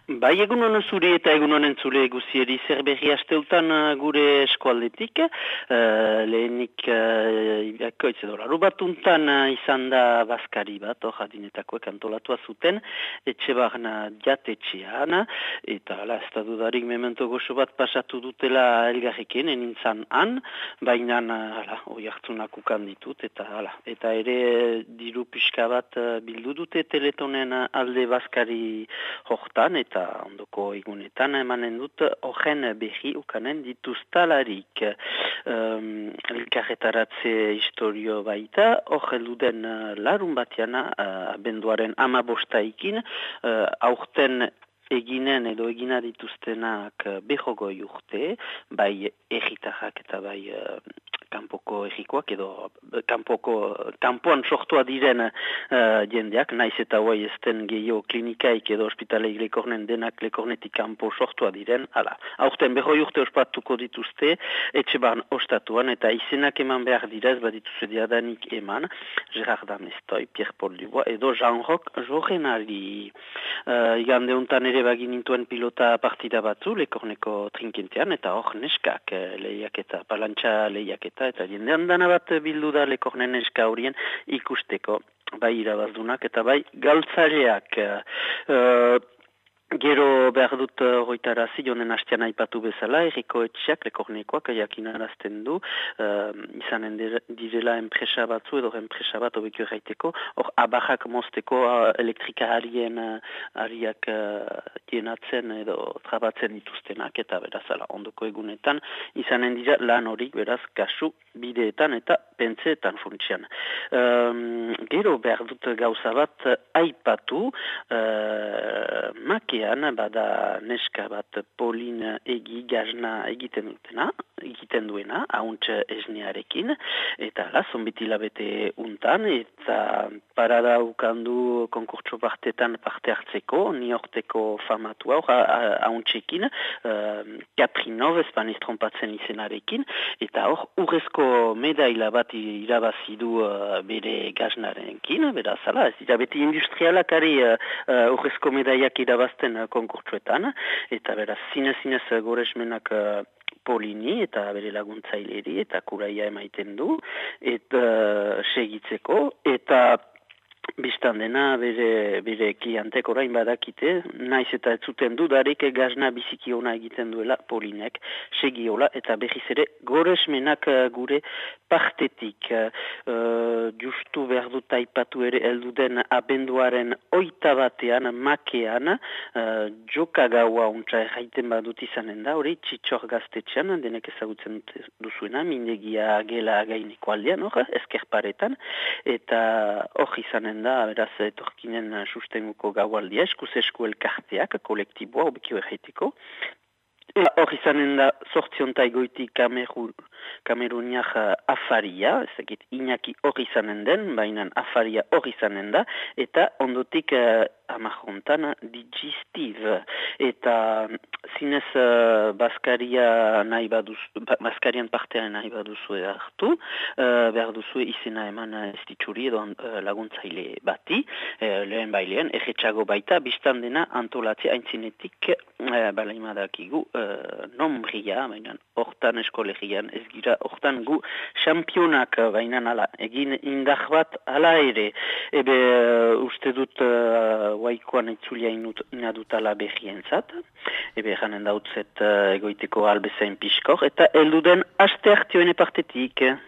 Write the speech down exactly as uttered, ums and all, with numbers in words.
Bai, egun honen zuri eta egun honen zule guzieri zer berri asteutan uh, gure eskualdetik. Uh, lehenik uh, ilakoitz edo larubatuntan uh, izan da bazkari bat, hor adinetakoek antolatua zuten, etxe barna jatetxean, eta ala, ez da dudarik memento goxo bat pasatu dutela elgarrekin, enintzan han, baina ala, hoi hartzunak ukan ditut, eta ala, eta ere diru pixka bat uh, bildu dute teletonen alde bazkari hortan, eta ondoko egunetan emanen dut horren berri ukanen dituztalarik. Um, elkarretaratze historio baita, hor heluden uh, larun batiana, uh, abenduaren ama bostaikin, uh, aurten eginen edo egina dituztenak behogoi urte, bai erritarrak eta bai uh, kanpoko errikoak edo kanpoko, kanpoan sortua diren uh, jendeak, naiz eta guai ezten gehiago klinikaik edo ospitaleik lekornen denak lekornetik kanpo sortua diren, hala, aurten behoi urte ospatuko dituzte, etxe barn ostatuan, eta izenak eman behar dira, ez badituzte diadanik eman, Gerard Amestoy, Pierre Paul Dubois, edo Jean-Roch Jorenali. Uh, igande hontan ere bagin intuen pilota partida batzu, lekorneko trinkentean, eta hor neskak lehiak eta palantxa lehiak eta, eta jendean dana bat bildu da lekornen neska horien ikusteko, bai irabazdunak eta bai galtzaileak. Uh, Gero behar dut hoitarazi, jonen hastean aipatu bezala, erriko etxeak, lekornekoak, jakinarazten du, uh, izanen direla enpresa batzu edo enpresa bat obekio erraiteko, hor abarrak mozteko uh, elektrikaharien uh, ariak uh, dienatzen edo trabatzen dituztenak, eta berazala ondoko egunetan, izanen dira lan horik beraz kasu bideetan eta pentseetan funtsian. Um, gero behar dut gauza bat aipatu, uh, make bada neska bat Polin egi gazna egiten dutena, egiten duena, hauntz esnearekin, eta la, zonbitila bete untan, eta parada ukandu konkurtso partetan parte hartzeko, niorteko famatua, hauntzekin, uh, Caprinov, espaniz trompatzen izenarekin, eta hor, urrezko medaila bat irabazidu uh, bere gaznarekin, beraz, ala, ez dira beti industrialak ari uh, urrezko medailak irabazten konkurtsuetan, eta beraz, zinez-zinez goresmenak uh, Polini eta bere laguntzaileri eta kuraia emaiten du, eta uh, segitzeko, eta biztan dena bere, bere klientek orain badakite, naiz eta ez zuten dudarik gazna biziki ona egiten duela Polinek, segiola eta berriz ere goresmenak gure partetik. Uh, justu behar dut aipatu ere elduden abenduaren oita batean, makean, uh, joka gaua untsa erraiten badut izanen da, hori txitsor gaztetxean, denek ezagutzen duzuena, mindegia gela gaineko aldean, hor, ezkerparetan, eta hor izanen da, beraz, etorkinen sustenguko gaualdia, eskuz esku elkarteak, kolektiboa, obekio erraiteko. Hor izanen da, sortziontai goiti kameru, kameruniak afaria, ezakit, Iñaki hor izanen den, baina afaria hor izanen da, eta ondotik uh, amarrontan digestiv. Eta zinez uh, Baskaria nahi baduzu, Baskarian partean nahi baduzu hartu, uh, behar duzu izena eman ez ditxuri edo uh, laguntzaile bati, uh, lehen bailean, erretxago baita, biztan dena antolatzea aintzinetik uh, balaimadakigu uh, nombria, baina hortan eskolegian ez gira, hortan gu championak, baina ala, egin indar bat ala ere, ebe uh, uste dut uh, waikoan itzulia inadutala berrientzat, ebe janen dautzet uh, egoiteko albezain piskor, eta elduden aste hartioen partetik.